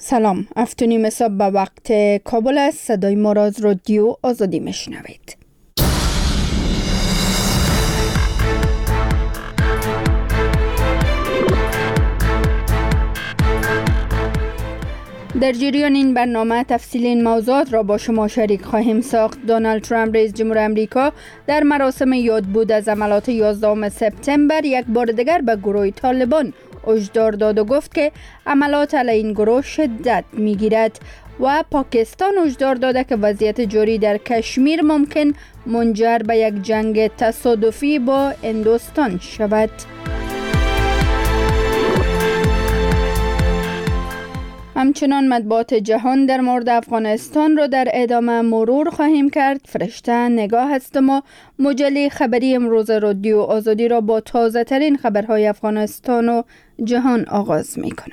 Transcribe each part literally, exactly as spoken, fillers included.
سلام، هفتونیم صبح به وقت کابل است. صدای ما را از رادیو آزادی میشنوید. در جریان این برنامه تفصیل این موضوعات را با شما شریک خواهیم ساخت. دونالد ترامپ رئیس جمهور امریکا در مراسم یادبود از حملات یازدهم سپتامبر یک بار دیگر به گروه طالبان هشدار داد و گفت که حملات علیه این گروه شدت میگیرد و پاکستان هشدار داده که وضعیت جاری در کشمیر ممکن منجر به یک جنگ تصادفی با هندوستان شود. همچنان مطبوعات جهان در مورد افغانستان را در ادامه مرور خواهیم کرد. فرشته نگاه هستم و مجله خبری امروز رادیو آزادی را با تازه ترین خبرهای افغانستان و جهان آغاز می کنم.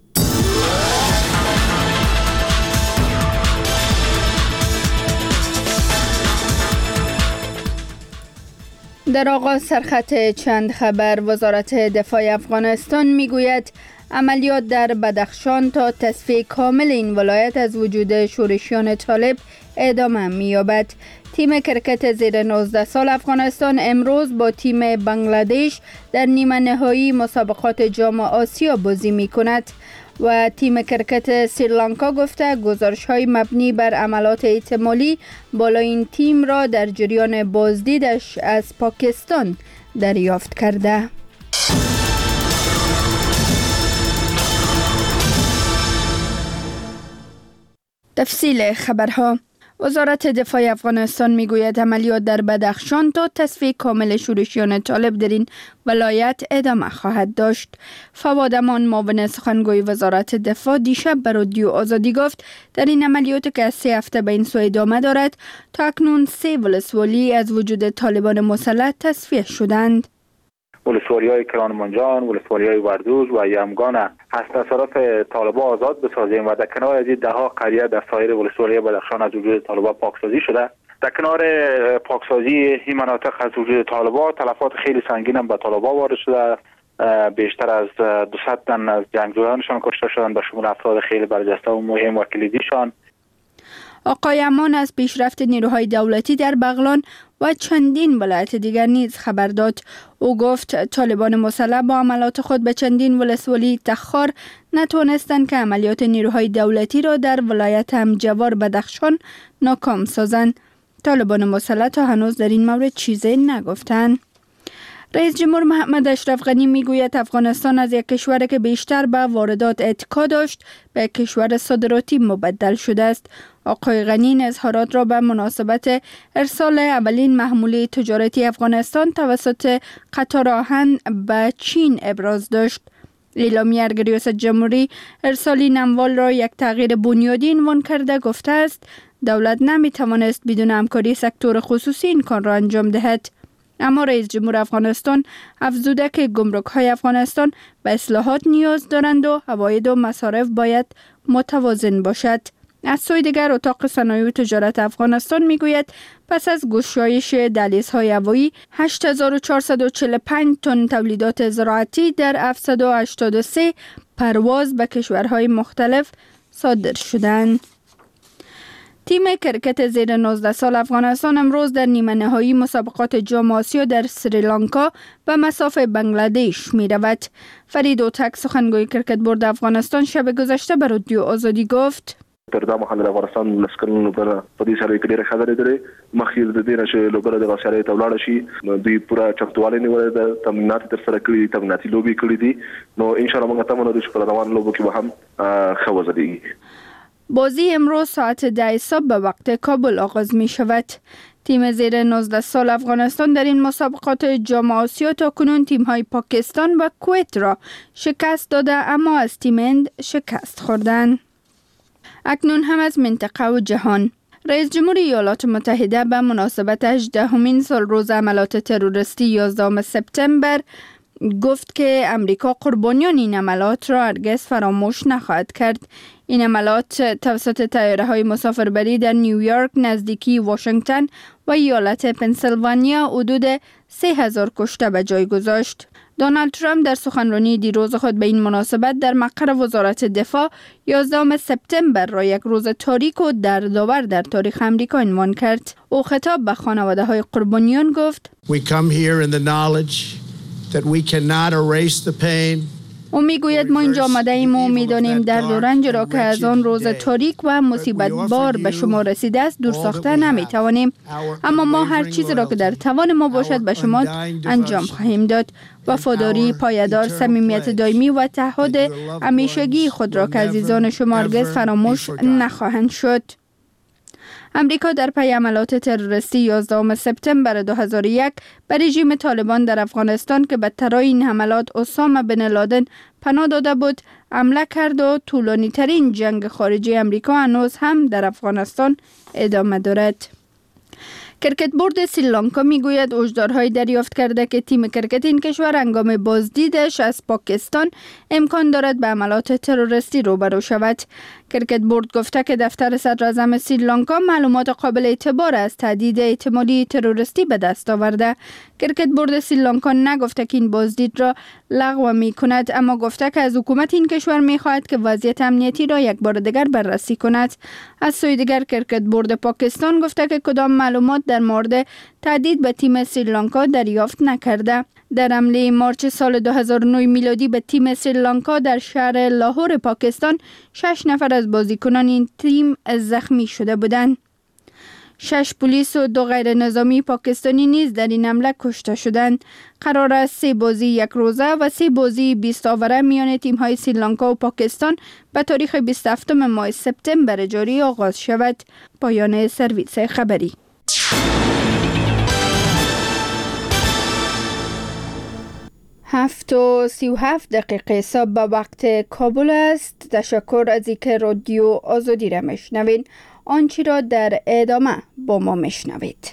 در آغاز سرخط چند خبر. وزارت دفاع افغانستان می گوید عملیات در بدخشان تا تصفیه کامل این ولایت از وجود شورشیان طالب ادامه می‌یابد. تیم کرکت زیر نوزده سال افغانستان امروز با تیم بنگلادش در نیمه نهایی مسابقات جام آسیا بازی می‌کند و تیم کرکت سریلانکا گفته گزارش‌های مبنی بر عملات احتمالی بالا این تیم را در جریان بازدیدش از پاکستان دریافت کرده. تفصیل خبرها. وزارت دفاع افغانستان میگوید عملیات در بدخشان تا تصفیه کامل شورشیان طالب در این ولایت ادامه خواهد داشت. فواد امان معاون سخنگوی وزارت دفاع دیشب به رادیو آزادی گفت در این عملیات که از سه هفته به این سو ادامه دارد تا اکنون سه ولسوالی از وجود طالبان مسلح تصفیه شدند. ولسوالی های کرانمانجان، ولسوالی های وردوز و یمگان از تصرف طالبان آزاد بسازیم و در کنار از ده ها قریه در سایر ولسوالی بدخشان از وجود طالبان پاکسازی شده. در کنار پاکسازی این مناطق از وجود طالبان تلفات خیلی سنگین هم به طالبان وارد شده. بیشتر از دویست تن از جنگجویانشان کشته شدند به شمول افراد خیلی برجسته و مهم و کلیدیشان. آقای امان از پیشرفت نیروهای دولتی در بغلان و چندین ولایت دیگر نیز خبر داد. او گفت طالبان مسلح با عملات خود به چندین ولسوالی تخار نتوانستند که عملیات نیروهای دولتی را در ولایت همجوار بدخشان ناکام سازند. طالبان مسلح تا هنوز در این مورد چیزی نگفتند. رئیس جمهور محمد اشرف غنی میگوید افغانستان از یک کشور که بیشتر به واردات اتکا داشت به یک کشور صادراتی مبدل شده است. آقای غنی این اظهارات را به مناسبت ارسال اولین محموله تجارتی افغانستان توسط قطار آهن به چین ابراز داشت. اعلامیه ریاست جمهوری ارسال این اموال را یک تغییر بنیادی عنوان کرده گفته است دولت نمی توانست بدون همکاری سکتور خصوصی این کار را انجام دهد. اما رئیس جمهور افغانستان افزوده که گمرک‌های افغانستان به اصلاحات نیاز دارند و عواید و مصارف باید متوازن باشد. از سوی دیگر اتاق صنایع و تجارت افغانستان میگوید پس از گشایش دهلیزهای هوایی هشت هزار و چهارصد و چهل و پنج تن تولیدات زراعتی در هفتصد و هشتاد و سه پرواز به کشورهای مختلف صادر شدند. تیم کرکت زیر نوزده سال افغانستان امروز در نیمه نهایی مسابقات جام آسیا در سریلانکا به مصاف بنگلادش می رود. فرید اوتک سخنگوی کرکت بورد افغانستان شب گذشته به رادیو آزادی گفت تر دا مهال افغانستان لسکرونو لوبره په دې سره کې ډېره خبره درې مخیر د دې نشه لوبره د غسالې تولاړ شي دوی پورا چمتووالی نیولې د تمرینات تر سره کړی تمریناتي لوبي کړی دي نو ان شاء الله موږ تمنو د شپږ روان لوبو کې به هم خوازدي. بازی امروز ساعت ده صبح به وقت کابل آغاز می شود. تیم زیر نوزده سال افغانستان در این مسابقات جام آسیا تا کنون تیم های پاکستان و کویت را شکست داده اما از تیم هند شکست خوردند. اکنون هم از منطقه و جهان. رئیس جمهور ایالات متحده به مناسبت هجدهمین سال روز عملات تروریستی یازدهم سپتامبر گفت که امریکا قربانیان این عملات را هرگز فراموش نخواهد کرد. این عملات توسط طیاره‌های مسافربری در نیویورک نزدیکی واشنگتن و ایالت پنسیلوانیا حدود سه هزار کشته به جای گذاشت. دونالد ترامپ در سخنرانی دیروز خود به این مناسبت در مقر وزارت دفاع یازدهم سپتامبر را یک روز تاریک و دردآور در تاریخ آمریکا عنوان کرد. او خطاب به خانواده های قربانیان گفت: We come here in the knowledge that we cannot erase the pain. او میگوید ما اینجا آمده ایم و میدانیم درد و رنج را که از آن روز تاریک و مصیبت بار به شما رسیده است دور ساخته نمیتوانیم، اما ما هر چیزی را که در توان ما باشد به شما انجام خواهیم داد. وفاداری پایدار، صمیمیت دائمی و تعهد همیشگی خود را که عزیزان شما هرگز فراموش نخواهند شد. امریکا در پی حملات تروریستی یازدهم سپتامبر دو هزار و یک به رژیم طالبان در افغانستان که به طرای این حملات اسامه بن لادن پناه داده بود حمله کرد و طولانی ترین جنگ خارجی امریکا هنوز هم در افغانستان ادامه دارد. کرکت بورد سریلانکا میگوید هشدارهای دریافت کرده که تیم کرکت این کشور هنگام بازدیدش از پاکستان امکان دارد به حملات تروریستی روبرو شود. کرکت بورد گفته که دفتر صدر اعظم سریلانکا معلومات قابل اعتبار از تهدید احتمالی تروریستی به دست آورده. کرکت بورد سریلانکا نگفته که این بازدید را لغو می کند، اما گفته که از حکومت این کشور می خواهد که وضعیت امنیتی را یک بار دیگر بررسی کند. از سوی دیگر کرکت بورد پاکستان گفته که کدام معلومات در مورد تهدید به تیم سریلانکا دریافت نکرده. در حمله مارچ سال دو هزار و نه میلادی به تیم سریلانکا در شهر لاهور پاکستان شش نفر از بازیکنان این تیم زخمی شده بودند. شش پلیس و دو غیر نظامی پاکستانی نیز در این حمله کشته شدند. قرار است سه بازی یک روزه و سه بازی بیست آوره میان تیم های سریلانکا و پاکستان به تاریخ بیست و هفتم ماه سپتامبر جاری آغاز شود. پایان سرویس خبری. هفت و سی و هفت دقیقه صبح به وقت کابل است. تشکر از اینکه رادیو آزادی را میشنوید. آنچه را در ادامه با ما میشنوید.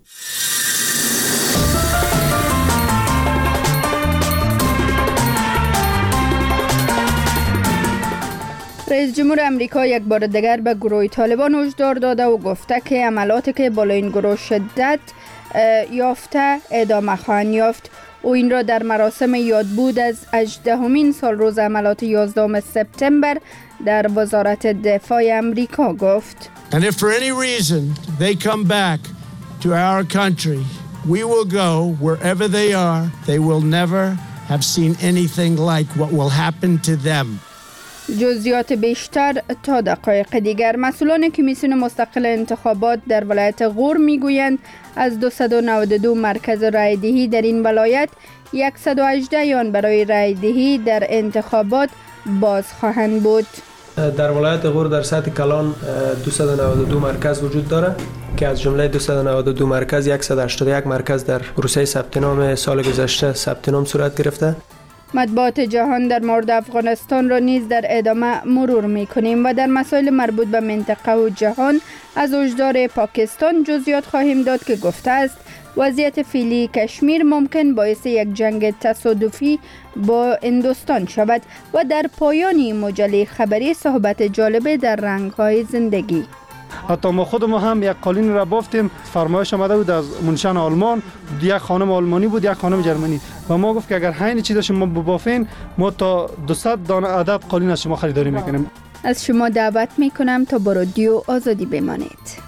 رئیس جمهور امریکا یک بار دیگر به گروه طالبان هشدار داده و گفته که عملاتی که بالا این گروه شدت یافته ادامه خواهند یافت. او این را در مراسم یادبود از هجدهمین سال روز عملات یازدهم سپتامبر در وزارت دفاع امریکا گفت. And if for any reason they come back to our country, we will go wherever they are. They will never have seen anything like what will happen to them. جزئیات بیشتر تا دقایق دیگر. مسئولان کمیسیون مستقل انتخابات در ولایت غور میگویند از دویست و نود و دو مرکز رایدهی در این ولایت صد و هجده آن برای رایدهی در انتخابات باز خواهند بود. در ولایت غور در سطح کلان دویست و نود و دو مرکز وجود دارد که از جمله دویست و نود و دو مرکز صد و هشتاد و یک مرکز در پروسه ثبت نام سال گذشته ثبت نام صورت گرفته. مطبوعات جهان در مورد افغانستان را نیز در ادامه مرور می‌کنیم و در مسائل مربوط به منطقه و جهان از هشدار پاکستان جزئیات خواهیم داد که گفته است وضعیت فعلی کشمیر ممکن باعث یک جنگ تصادفی با هندوستان شود و در پایان این مجله خبری صحبت جالب در رنگ‌های زندگی. حتی ما خود ما هم یک قالین را بافتیم، فرمایش آمده بود از منشن آلمان، یک خانم آلمانی بود یک خانم جرمنی و ما گفت که اگر همین چیز شما ببافین ما تا دویست دانه عدد قالین از شما خریداری میکنیم. از شما دعوت میکنم تا با رادیو آزادی بمانید.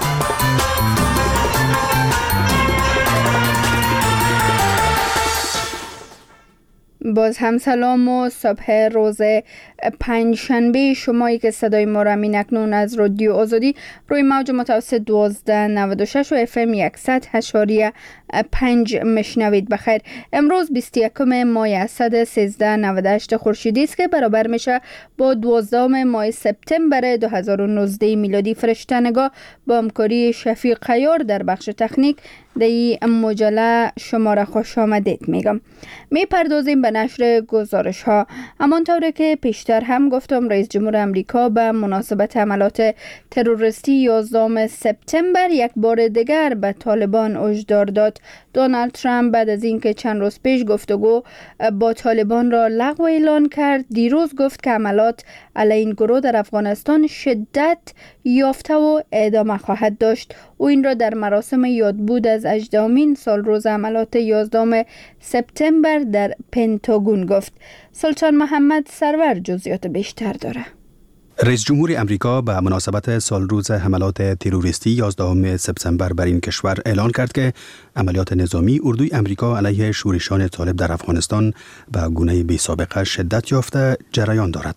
باز هم سلام و صبح روز پنج شنبه شمایی که صدای ما را همین اکنون از رادیو آزادی روی موج متوسط دوازده نود و شش و اف ام صد اشاریه پنج مشنوید. بخیر. امروز بیست و یکم ماه اسد سیزده نود و هشت خورشیدی است که برابر میشه با دوازدهم ماه سپتامبر دو هزار و نوزده میلادی. فرشته‌نگاه با همکاری شفیق قیار در بخش تکنیک در این مجله شما را خوش آمدید میگم. میپردازیم به نشر گزارش ها. همانطور که پیشتر هم گفتم رئیس جمهور امریکا به مناسبت حملات تروریستی یازدهم سپتامبر یک بار دیگر به طالبان هشدار داد دونالد ترامپ بعد از اینکه چند روز پیش گفتگو با طالبان را لغو اعلان کرد، دیروز گفت که عملیات علیه این گروه در افغانستان شدت یافته و ادامه خواهد داشت. او این را در مراسم یادبود از هجدهمین سالروز عملیات یازدهم سپتامبر در پنتاگون گفت. سلطان محمد سرور جزئیات بیشتر داره. رئیس جمهور امریکا به مناسبت سالروز حملات تروریستی یازدهم سپتامبر بر این کشور اعلان کرد که عملیات نظامی اردوی امریکا علیه شورشان طالب در افغانستان به گونه بی سابقه شدت یافته جریان دارد.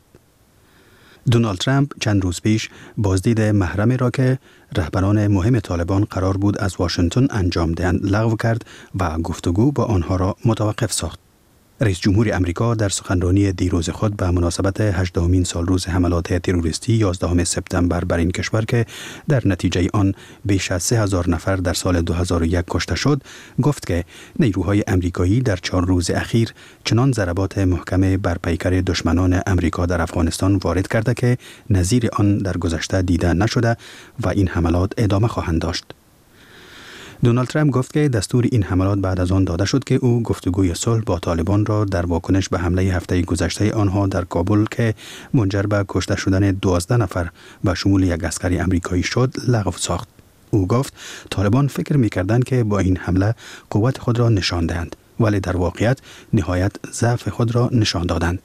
دونالد ترامپ چند روز پیش بازدید محرمی را که رهبران مهم طالبان قرار بود از واشنگتن انجام دهند لغو کرد و گفتگو با آنها را متوقف ساخت. رئیس جمهور امریکا در سخنرانی دیروز خود به مناسبت هجدهمین سالروز حملات تروریستی یازدهم سپتامبر بر این کشور که در نتیجه آن بیش از سه هزار نفر در سال دو هزار و یک کشته شد، گفت که نیروهای امریکایی در چهار روز اخیر چنان ضربات محکم بر پیکر دشمنان امریکا در افغانستان وارد کرده که نظیر آن در گذشته دیده نشده و این حملات ادامه خواهند داشت. دونالد ترامپ گفت که دستور این حملات بعد از آن داده شد که او گفتگوی صلح با طالبان را در واکنش به حمله هفته گذشته آنها در کابل که منجر به کشته شدن دوازده نفر و شمول یک عسکر امریکایی شد لغو ساخت. او گفت طالبان فکر می‌کردند که با این حمله قوت خود را نشان دهند، ولی در واقعیت نهایت ضعف خود را نشان دادند.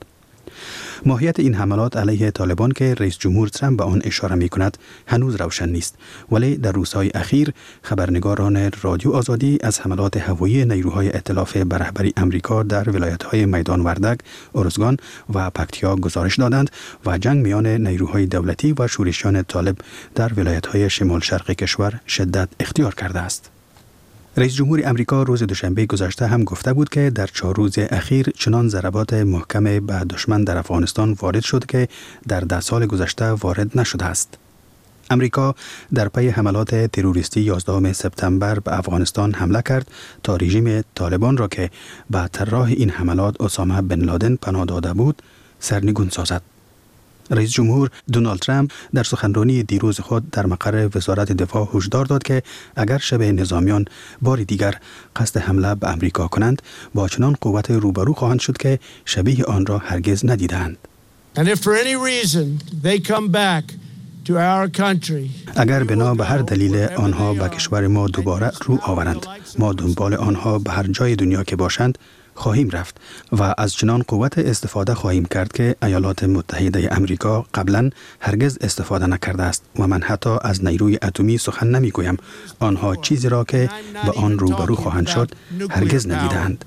ماهیت این حملات علیه طالبان که رئیس جمهور ترامپ به آن اشاره می کند هنوز روشن نیست، ولی در روزهای اخیر خبرنگاران رادیو آزادی از حملات هوایی نیروهای ائتلاف به رهبری امریکا در ولایت‌های میدان وردک، ارزگان و پکتیا گزارش دادند و جنگ میان نیروهای دولتی و شورشیان طالب در ولایت‌های شمال شرق کشور شدت اختیار کرده است. رئیس جمهور امریکا روز دوشنبه گذشته هم گفته بود که در چهار روز اخیر چنان ضربات محکم به دشمن در افغانستان وارد شد که در ده سال گذشته وارد نشده است. امریکا در پی حملات تروریستی یازدهم سپتامبر به افغانستان حمله کرد تا رژیم طالبان را که به طراح این حملات اسامه بن لادن پناه داده بود سرنگون سازد. رئیس جمهور دونالد ترامپ در سخنرانی دیروز خود در مقر وزارت دفاع هشدار داد که اگر شبه نظامیان بار دیگر قصد حمله به امریکا کنند با چنان قوت روبرو خواهند شد که شبیه آن را هرگز ندیدند. اگر بنا به هر دلیل آنها به کشور ما دوباره رو آورند، ما دنبال آنها به هر جای دنیا که باشند خواهیم رفت و از چنان قوت استفاده خواهیم کرد که ایالات متحده امریکا قبلا هرگز استفاده نکرده است و من حتی از نیروی اتمی سخن نمی گویم. آنها چیزی را که با آن روبرو خواهند شد هرگز ندیدند.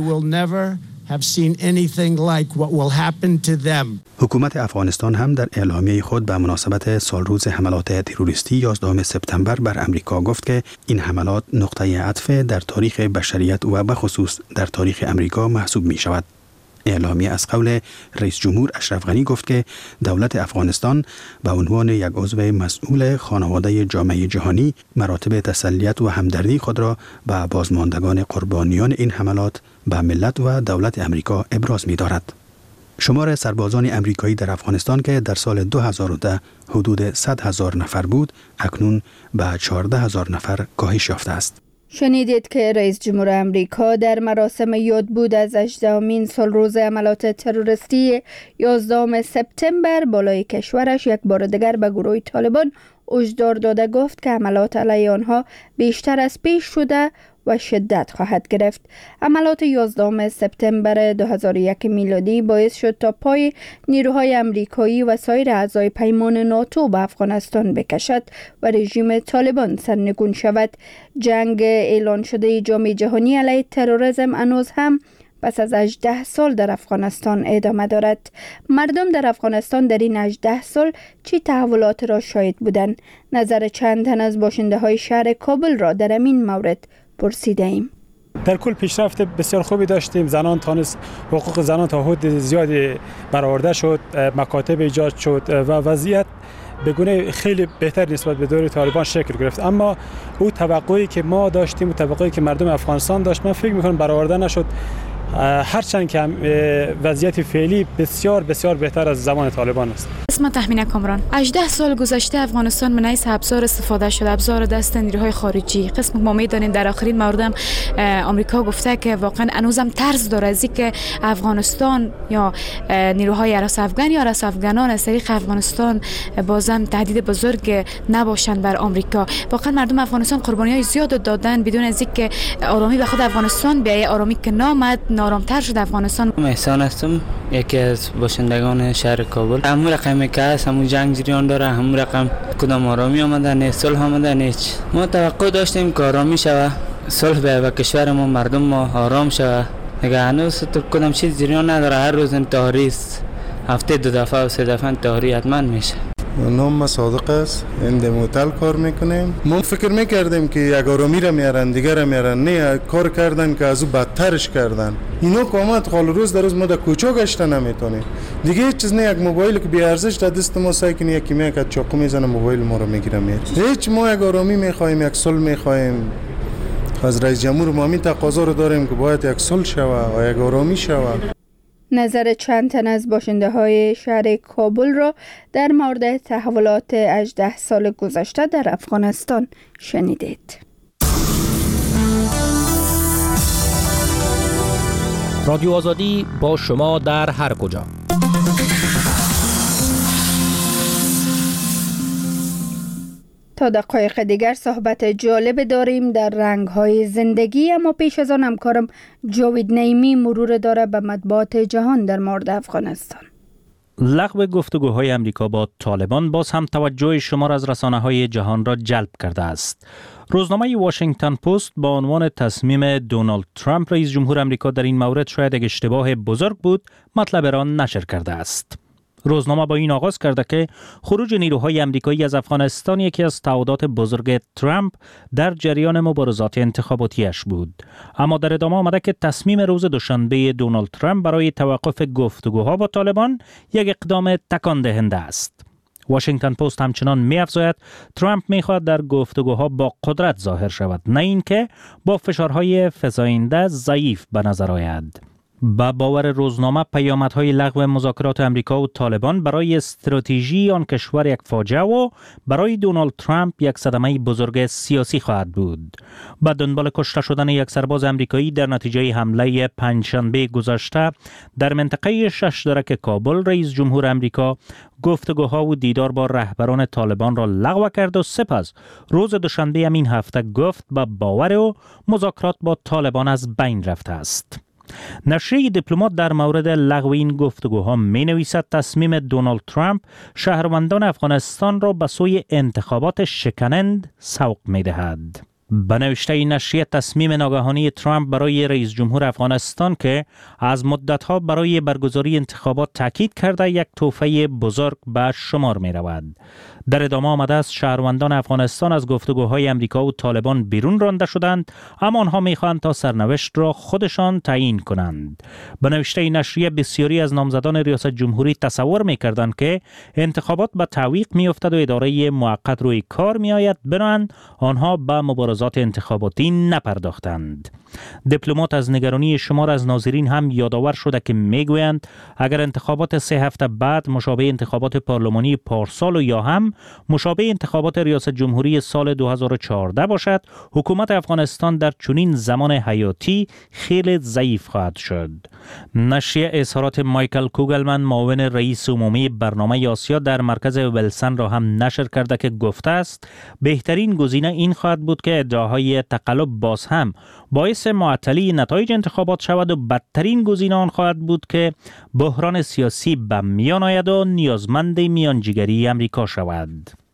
حکومت افغانستان هم در اعلامیه خود به مناسبت سالروز حملات تروریستی یازدهم سپتامبر بر امریکا گفت که این حملات نقطه عطف در تاریخ بشریت و به خصوص در تاریخ امریکا محسوب می شود. اعلامیه از قول رئیس جمهور اشرف غنی گفت که دولت افغانستان به عنوان یک عضو مسئول خانواده جامعه جهانی مراتب تسلیت و همدردی خود را به بازماندگان قربانیان این حملات به ملت و دولت امریکا ابراز می دارد. شمار سربازان امریکایی در افغانستان که در سال دو هزار و ده حدود صد هزار نفر بود، اکنون به چهارده هزار نفر کاهش یافته است. شنیدید که رئیس جمهور امریکا در مراسم یادبود از هجدهمین سالروز حملات تروریستی یازدهم سپتامبر بالای کشورش یک بار دیگر به گروه طالبان هشدار داده گفت که حملات علیه آنها بیشتر از پیش شده و شدت خواهد گرفت. عملیات یازدهم سپتامبر دو هزار و یک میلادی باعث شد تا پای نیروهای امریکایی و سایر اعضای پیمان ناتو به افغانستان بکشد و رژیم طالبان سرنگون شود. جنگ اعلان شده جامعه جهانی علیه تروریسم هنوز هم پس از هجده سال در افغانستان ادامه دارد. مردم در افغانستان در این هجده سال چه تحولات را شاهد بودند؟ نظر چند تن از باشنده های شهر کابل را در این مورد پرسیده ایم. در کل پیشرفت بسیار خوبی داشتیم. زنان تانست حقوق زنان تا حد زیادی برآورده شد، مکاتب ایجاد شد و وضعیت به گونه خیلی بهتر نسبت به دور طالبان شکل گرفت. اما او توقعی که ما داشتیم و توقعی که مردم افغانستان داشت من فکر می‌کنم برآورده نشد. هرچند که وضعیت فعلی بسیار بسیار بهتر از زمان طالبان است. اسم تحمینه کامران. هجده سال گذشته افغانستان من از ابزار استفاده شده، ابزار دست نیروهای خارجی. قسم ما میدانیم در آخرین موردم آمریکا گفته که واقعا هنوزم ترس داره از اینکه افغانستان یا نیروهای ارس افغان یا ارس افغانان از طریق افغانستان بازم تهدید بزرگ نباشند بر آمریکا. واقعا مردم افغانستان قربانی‌های زیاد دادن بدون از اینکه آرامی به خود افغانستان بیاید. آرامی که نامد نارامتر شد افغانستان. احسان هستم، یکی از باشندگان شهر کابل. همون رقمی که هست همون جنگ جریان داره، همون رقم کدام آرامی آمده نیست، صلح آمده نیست. ما توقع داشتیم که آرامی شود، صلح بیاید و کشور ما مردم ما آرام شود. اگه هنوز تو کدام چیز جریان نداره، هر روز انتحاری است، هفته دو دفعه و سه دفعه انتحاری حتما میشه. نام ما صادق است، این موتل کار میکنیم. ما فکر میکردیم که یک آرامی را میارن دیگر را میارن، نه کار کردن که از او بدترش کردن. اینا قامت قال روز در روز ما در کوچه گشته نمیتونیم دیگه. هیچ چیز نه، یک موبایل که بی ارزش در دست ما سعی کنی یکی میاد که چاقو میزنه موبایل ما رو میگیره میره. هیچ ما یک آرامی میخوایم، یک صلح میخوایم. از رئیس جمهور ما همین تقاضا رو داریم که باید یک صلح شود و یک آرامی شود. نظر چند تن از باشنده های شهر کابل را در مورد تحولات هجده سال گذشته در افغانستان شنیدید. رادیو آزادی با شما در هر کجا. تا دقایق دیگر صحبت جالب داریم در رنگ‌های زندگی، اما پیش از آن همکارم جاوید نعیمی مرور داره به مطبوعات جهان در مورد افغانستان. لغو گفتگوهای امریکا با طالبان باز هم توجه شمار از رسانه‌های جهان را جلب کرده است. روزنامه واشنگتن پست با عنوان تصمیم دونالد ترامپ رئیس جمهور امریکا در این مورد شاید یک اشتباه بزرگ بود مطلب را نشر کرده است. روزنامه با این آغاز کرده که خروج نیروهای امریکایی از افغانستان یکی از تعهدات بزرگ ترامپ در جریان مبارزات انتخاباتیش بود. اما در ادامه آمده که تصمیم روز دوشنبه دونالد ترامپ برای توقف گفتگوها با طالبان یک اقدام تکان دهنده است. واشنگتن پست همچنان می‌افزاید ترامپ می‌خواهد در گفتگوها با قدرت ظاهر شود، نه اینکه با فشارهای فزاینده ضعیف به نظر آید. با باور روزنامه پیامدهای لغو مذاکرات امریکا و طالبان برای استراتژی آن کشور یک فاجعه و برای دونالد ترامپ یک صدمه بزرگ سیاسی خواهد بود. با دنبال کشته شدن یک سرباز امریکایی در نتیجه حمله پنجشنبه گذشته در منطقه شش درک کابل، رئیس جمهور امریکا گفتگوها و دیدار با رهبران طالبان را لغو کرد و سپس روز دوشنبه همین هفته گفت با باور و مذاکرات با طالبان از بین رفته است. نشریه دیپلمات در مورد لغو این گفتگوها می نویسد تصمیم دونالد ترامپ شهروندان افغانستان را به سوی انتخابات شکنند سوق می دهد. به نوشته این نشریه تصمیم ناگهانی ترامپ برای رئیس جمهور افغانستان که از مدتها برای برگزاری انتخابات تاکید کرده یک تحفه بزرگ به شمار می رود. در ادامه آمده است شهروندان افغانستان از گفتگوهای امریکا و طالبان بیرون رانده شدند، اما آنها می‌خواهند تا سرنوشت را خودشان تعیین کنند. به نوشته این نشریه بسیاری از نامزدان ریاست جمهوری تصور می‌کردند که انتخابات به تعویق می‌افتد و اداره موقت روی کار می‌آید، بنابراین آنها به مبارزات انتخاباتی نپرداختند. دیپلمات از نگرانی شمار از ناظرین هم یادآور شده که میگویند اگر انتخابات سه هفته بعد مشابه انتخابات پارلمانی پارسال و یا هم مشابه انتخابات ریاست جمهوری سال دو هزار و چهارده باشد، حکومت افغانستان در چنین زمان حیاتی خیلی ضعیف خواهد شد. نشریه اظهارات مایکل کوگلمن، معاون رئیس عمومی برنامه آسیا در مرکز ولسن را هم نشر کرده که گفته است بهترین گزینه این خواهد بود که ادعاهای تقلب باز هم باعث معطلی نتایج انتخابات شود و بدترین گزینه آن خواهد بود که بحران سیاسی به میان آید و نیازمند میانجیگری امریکا شود.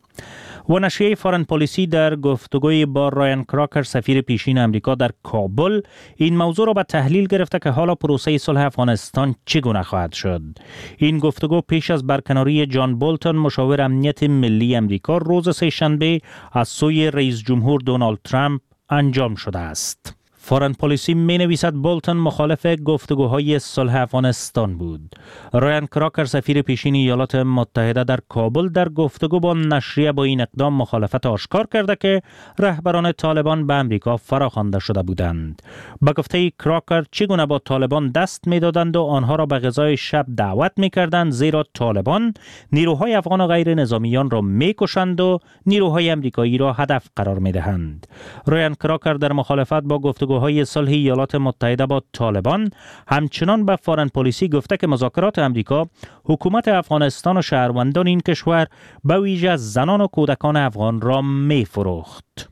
و نشریه فارن پالیسی در گفتگوی با رایان کراکر، سفیر پیشین امریکا در کابل، این موضوع را به تحلیل گرفته که حالا پروسه صلح افغانستان چگونه خواهد شد. این گفتگو پیش از برکناری جان بولتون، مشاور امنیت ملی امریکا، روز سه‌شنبه از سوی رئیس جمهور دونالد ترامپ انجام شده است. فارن پالیسی می نویسد بولتن مخالف گفتگوهای صلح افغانستان بود. رایان کراکر سفیر پیشین ایالات متحده در کابل در گفتگو با نشریه با این اقدام مخالفت آشکار کرده که رهبران طالبان به امریکا فراخوانده شده بودند. به گفته کراکر چگونه با طالبان دست می دادند و آنها را به غذای شب دعوت می کردند، زیرا طالبان نیروهای افغان و غیر نظامیان را می کشند و نیروهای امریکایی را هدف قرار می دهند. رایان کراکر در مخالفت با گفتگوهای صلح ایالات متحده با طالبان همچنان به فارن پالیسی گفته که مذاکرات امریکا حکومت افغانستان و شهروندان این کشور به ویژه زنان و کودکان افغان را می فروخت.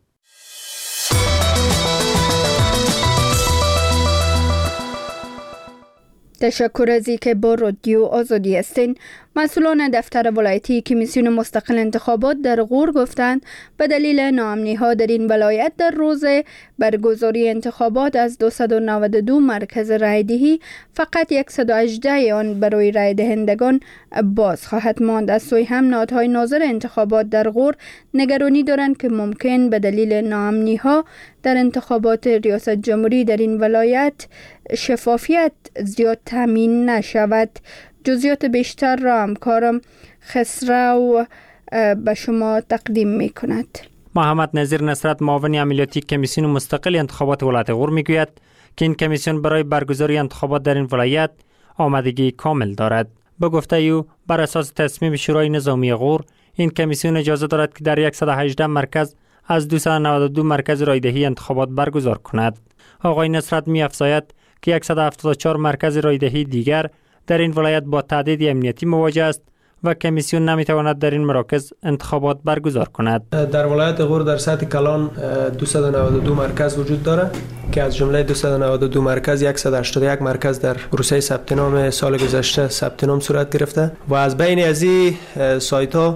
تشکر از اینکه با رادیو آزادی هستین. مسئولان دفتر ولایتی کمیسیون مستقل انتخابات در غور گفتند به دلیل ناامنی ها در این ولایت در روز برگزاری انتخابات از دویست و نود و دو مرکز رای دهی فقط صد و هجده آن برای رای دهندگان باز خواهد ماند. از سوی هم نهادهای ناظر انتخابات در غور نگرانی دارند که ممکن به دلیل ناامنی ها در انتخابات ریاست جمهوری در این ولایت شفافیت زیاد تامین نشود. جزئیات بیشتر را همکارم خسرو به شما تقدیم می کند. محمد نظیر نصرت معاون عملیاتی کمیسیون مستقل انتخابات ولایت غور می گوید که این کمیسیون برای برگزاری انتخابات در این ولایت آمادگی کامل دارد. به گفته او بر اساس تصمیم شورای نظامی غور این کمیسیون اجازه دارد که در صد و هجده مرکز از دویست و نود و دو مرکز رایدهی انتخابات برگزار کند. آقای نصرت می افزاید که صد و هفتاد و چهار مرکز رایدهی دیگر در این ولایت با تعدید امنیتی مواجه است و کمیسیون نمیتواند در این مراکز انتخابات برگزار کند. در ولایت غور در سطح کلان دویست و نود و دو مرکز وجود دارد که از جمله دویست و نود و دو مرکز صد و هشتاد و یک مرکز در پروسه ثبت نام سال گذشته ثبت نام صورت گرفته و از بین از این سایت ها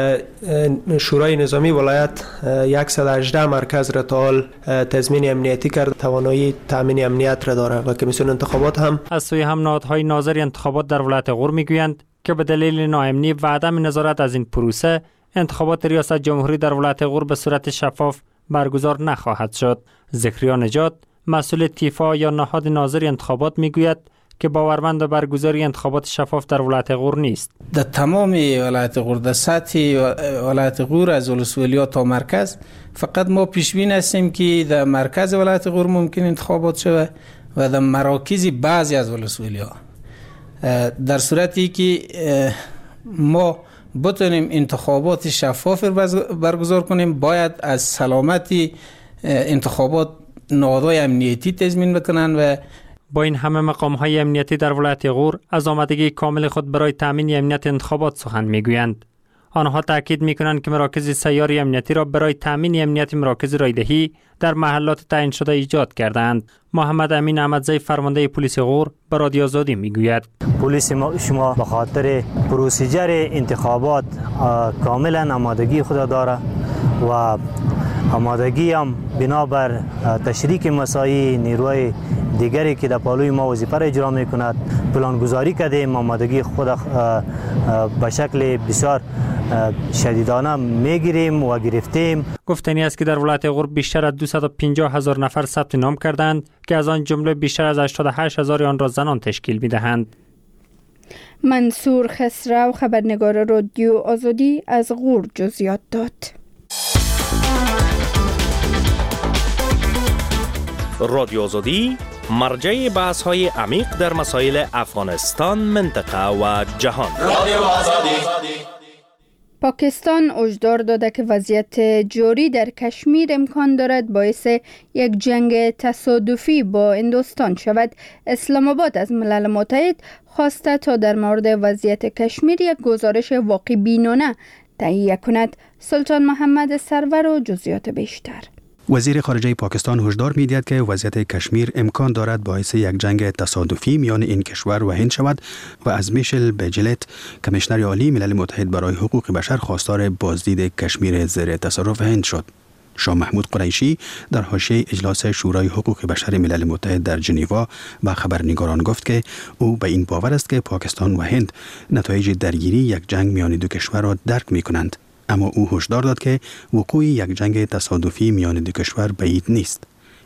شورای نظامی ولایت صد و هجده مرکز را تا حال تضمین امنیتی کرد، توانایی تامین امنیت را دارد و کمیسیون انتخابات هم از سوی هم نهادهای ناظر انتخابات در ولایت غور میگویند که به دلیل ناامنی و عدم نظارت از این پروسه انتخابات ریاست جمهوری در ولایت غور به صورت شفاف برگزار نخواهد شد. زکریا نجات مسئول تیفا یا نهاد ناظر انتخابات میگوید که باورمند به برگزاری انتخابات شفاف در ولایت غور نیست. در تمام ولایت غور در سطح ولایت غور از ولسوالیات تا مرکز فقط ما پیش بین هستیم که در مرکز ولایت غور ممکن انتخابات شود و در مراکز بعضی از ولسوالیات. در صورتی که ما بتونیم انتخابات شفاف برگزار کنیم باید از سلامتی انتخابات نهادهای امنیتی تضمین بکنن و با این همه مقام‌های امنیتی در ولایت غور از آمادگی کامل خود برای تامین امنیت انتخابات سخن میگویند. آنها تاکید میکنند که مراکز سیاری امنیتی را برای تامین امنیت مراکز رایدهی در محلات تعیین شده ایجاد کردند. محمد امین احمدزی فرمانده پلیس غور به رادیو آزادی میگوید پلیس شما به خاطر پروسیجر انتخابات کاملا آمادگی خود داره و آمادگی هم بنابر تشریک مساعی نیروی دیگری که در پالوی ما وظیفه را اجرا میکند پلانگذاری کردیم. آمادگی خود به شکل بسیار شدیدانه میگیریم و گرفتیم. گفتنی است که در ولایت غور بیشتر از دویست و پنجاه هزار نفر ثبت نام کردند که از آن جمله بیشتر از هشتاد و هشت هزار آن را زنان تشکیل میدهند. منصور خسرو خبرنگار رادیو آزادی از غور جزئیات داد. رادیو آزادی مرجع بحث های عمیق در مسائل افغانستان، منطقه و جهان. رادیو آزادی. پاکستان هشدار داده که وضعیت جاری در کشمیر امکان دارد باعث یک جنگ تصادفی با هندوستان شود. اسلام آباد از ملل متحد خواسته تا در مورد وضعیت کشمیر یک گزارش واقع بینانه تهیه کند. سلطان محمد سرور و جزئیات بیشتر. وزیر خارجه پاکستان هشدار می‌دهد که وضعیت کشمیر امکان دارد باعث یک جنگ تصادفی میان این کشور و هند شود و از میشل بجلت کمیشنر عالی ملل متحد برای حقوق بشر خواستار بازدید کشمیر زیر تصرف هند شد. شاه محمود قریشی در حاشیه اجلاس شورای حقوق بشر ملل متحد در ژنوا و خبرنگاران گفت که او به این باور است که پاکستان و هند نتایج درگیری یک جنگ میان دو کشور را درک می‌کنند. اما او هشدار داد که وقوع یک جنگ تصادفی میان دو کشور بعید نیست.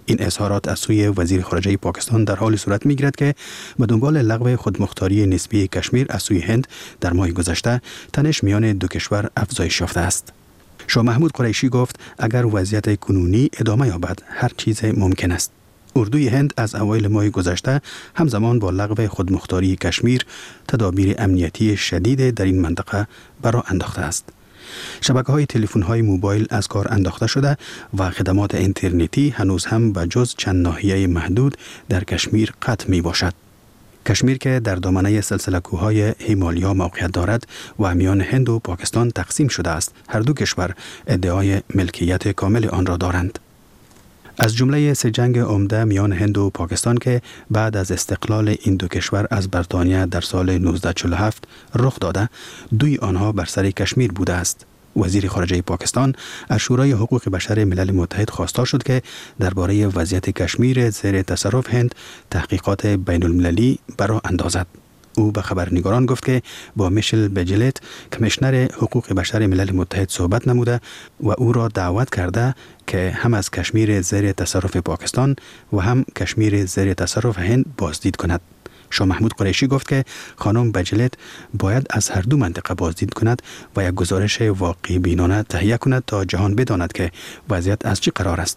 این اظهارات از سوی وزیر خارجه پاکستان در حال صورت می‌گیرد که به دنبال لغو خودمختاری نسبی کشمیر از سوی هند در ماه گذشته تنش میان دو کشور افزایش یافته است. شاه محمود قریشی گفت اگر وضعیت کنونی ادامه یابد هر چیز ممکن است. اردوی هند از اوایل ماه گذشته همزمان با لغو خودمختاری کشمیر تدابیر امنیتی شدید در این منطقه برآ انداخته است. شبکه‌های تلفن‌های موبایل از کار انداخته شده و خدمات اینترنتی هنوز هم به جز چند ناحیه محدود در کشمیر قطع می باشد. کشمیر که در دامنه سلسله کوههای هیمالیا موقعیت دارد و میان هند و پاکستان تقسیم شده است. هر دو کشور ادعای ملکیت کامل آن را دارند. از جمله سه جنگ عمده میان هند و پاکستان که بعد از استقلال این دو کشور از بریتانیا در سال نوزده چهل و هفت رخ داده، دوی آنها بر سر کشمیر بوده است. وزیر خارجه پاکستان از شورای حقوق بشر ملل متحد خواستار شد که درباره وضعیت کشمیر زیر تصرف هند تحقیقات بین المللی برآ اندازد. او به خبرنگاران گفت که با میشل بجلت کمیشنر حقوق بشر ملل متحد صحبت نموده و او را دعوت کرده که هم از کشمیر زیر تصرف پاکستان و هم کشمیر زیر تصرف هند بازدید کند. شاه محمود قریشی گفت که خانم بجلت باید از هر دو منطقه بازدید کند و یک گزارش واقعی بینانه تهیه کند تا جهان بداند که وضعیت از چه قرار است.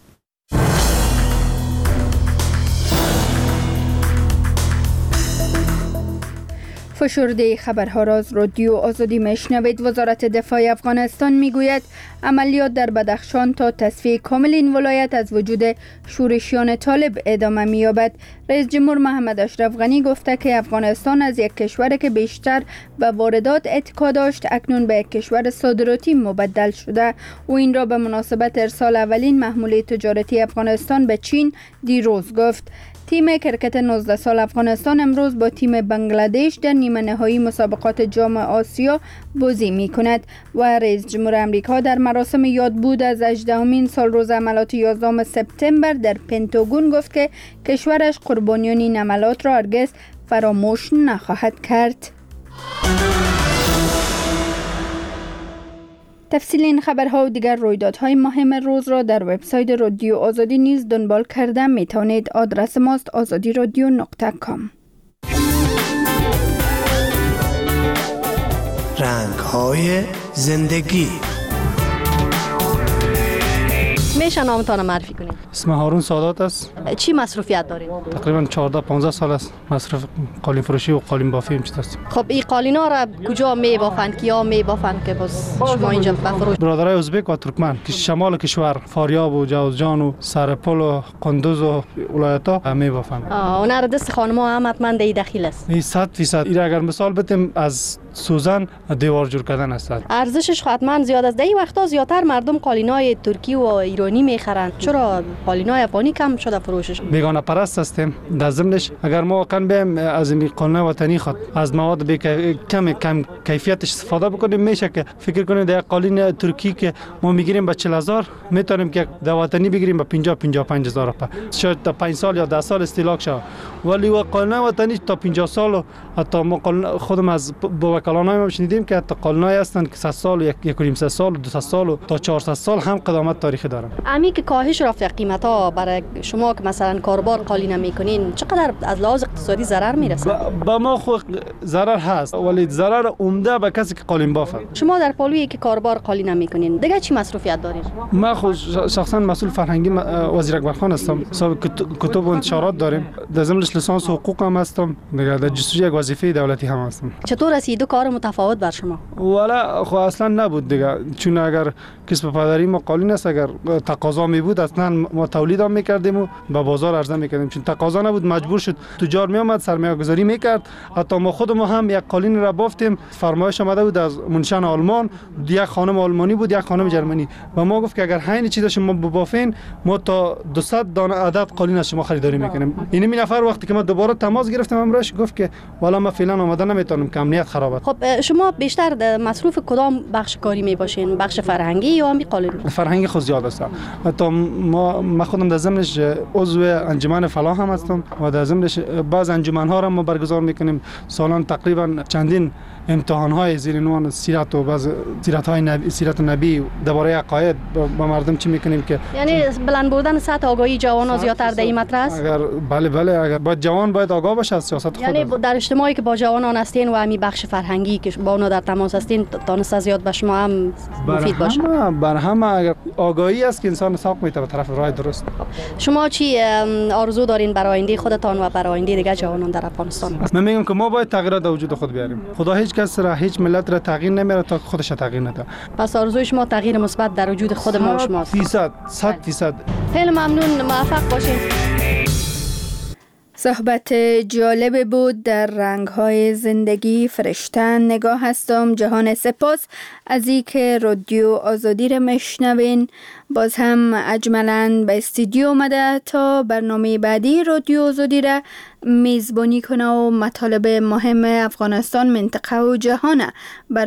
فشرده خبرها را از رادیو آزادی میشنوید. وزارت دفاع افغانستان میگوید عملیات در بدخشان تا تصفیه کامل این ولایت از وجود شورشیان طالب ادامه می‌یابد. رئیس جمهور محمد اشرف غنی گفته که افغانستان از یک کشور که بیشتر به واردات اتکا داشت اکنون به یک کشور صادراتی مبدل شده. او این را به مناسبت ارسال اولین محموله تجارتی افغانستان به چین دیروز گفت. تیم کرکت نوزده سال افغانستان امروز با تیم بنگلادش در نیمه نهایی مسابقات جام آسیا بازی می کند و رئیس جمهور آمریکا در مراسم یادبود از هجدهمین سالروز عملیات یازدهم سپتامبر در پنتاگون گفت که کشورش قربانیان این عملیات را هرگز فراموش نخواهد کرد. تفصیل این خبرها و دیگر رویدادهای مهم روز را در وبسایت رادیو آزادی نیز دنبال کرده می توانید. آدرس ماست آزادی رادیو نقطه کام. رنگ‌های زندگی. میشه نامتان معرفی کنید؟ اسم هارون سادات است. چی مصروفیت دارید؟ تقریبا چهارده پانزده سال است مصرف قالین فروشی و قالین بافی هم هستیم. خب این قالینا را کجا می بافند؟ کیا می بافند که باز شما اینجا بفروشید؟ برادرای ازبک و ترکمن که شمال کشور فاریاب و جوزجان و سرپل و قندوز و ولایت‌ها می بافند. آه اون را دست خانم‌ها هم حتما در داخل است. این صد درصد این اگر مثال بتیم از سوزن دیوار جور کردن است. ارزشش حتما زیاد است. در این وقتا زیاتر مردم قالینای ترکی و ایرانی میخرند. چرا قالینای افغانی کم شده فروشش؟ بیگانه پرست هستیم. در ضمنش اگر ما واقعا بیم از این قالین وطنی خود از مواد بی کم کم کیفیتش استفاده بکنیم میشه که فکر کنیم در قالین ترکی که ما میگیریم به چهل هزار میتونیم که در وطنی بگیریم به پنجاه پنجاه و پنج هزار روپیه. شاید تا پنج سال یا ده سال استهلاک شه. ولی و قالین وطنی تا پنجاه سال و حتی ما خودم از وکلانای ما شنیدیم که حتی قالینای هستند که صد سال یک یک و نیم سال و دویست سال و تا چهارصد سال هم قدامت تاریخی دارن. امی که کاهش رفته قیمت ها برای شما که مثلا کاربار قالین میکنین چقدر از لحاظ اقتصادی ضرر میرسه؟ با ما خود ضرر هست ولی ضرر عمده به کسی که قالین بافه. شما در پالویی که کاربار قالین میکنین دیگه چی مصروفیت دارید؟ ما خود شخصا مسئول فرهنگی وزیر اکبر خان هستم. صاحب کتب و انتشارات داریم. در ضمنش لیسانس حقوق هم هستم. دیگه در جستجوی یک وظیفه دولتی هم هستم. چطور رسید دو کار متفاوت بر شما؟ والا خو اصلا نبود دیگه چون اگر کسب پدری ما قالین است اگر تقاضا می بود اصلا ما تولید هم میکردیم و به بازار عرضه میکردیم چون تقاضا نبود مجبور شد تجار می آمد سرمایه گذاری میکرد. حتی ما خود ما هم یک قالین را بافتیم فرمایش آمده بود از منشن آلمان یک خانم آلمانی بود یک خانم جرمنی و ما گفت که اگر همین چیزا شما ببافین ما تا دویست دانه عدد قالین از شما خریداری میکنیم. این می نفر وقتی که ما دوباره تماس گرفتم امروز گفت که والا ما فعلا آمده نمیتونم که امنیت خراب است. خب شما بیشتر مصروف کدام بخش کاری می باشین؟ بخش فرهنگی یا می قالین؟ فرهنگی خود زیاد است. حتی ما ما خودم در ضمنش عضو انجمن فلاح هم هستم و در ضمنش بعض انجمن ها را ما برگزار میکنیم. سالان تقریبا چندین امتحان های زیر عنوان سیرت و بعض سیرت های نبی، سیرت نبی درباره عقاید با مردم چی میکنیم که یعنی بلند بردن سطح آگاهی جوانان زیادتر در این مطرح است. اگر بله بله اگر باید جوان باید آگاه باشه از سیاست خود. یعنی در اجتماعی که با جوانان هستین و همین بخش فرهنگی که با اونا در تماس هستین تانسته زیاد به شما هم مفید باشه. بر همه اگر آگاهی است که انسان ساق میته به طرف راه درست. شما چی آرزو دارین برای آینده خودتان و برای آینده دیگه جوانان در افغانستان؟ من میگم که ما باید تغییرات در وجود خود بیاریم. خدا هیچ کس را هیچ ملت را تغییر نمیاره تا خودش تغییر نده. پس آرزوی شما تغییر مثبت در وجود خود ما و شماست. فیصد صد فیصد. خیلی ممنون، موفق باشین. صحبت جالب بود در رنگ‌های زندگی. فرشتن نگاه هستم. جهان سپاس از این که رادیو آزادی را میشنوین. باز هم اجملاً به استودیو اومده تا برنامه بعدی رادیو آزادی را میزبانی کنه و مطالب مهم افغانستان، منطقه و جهان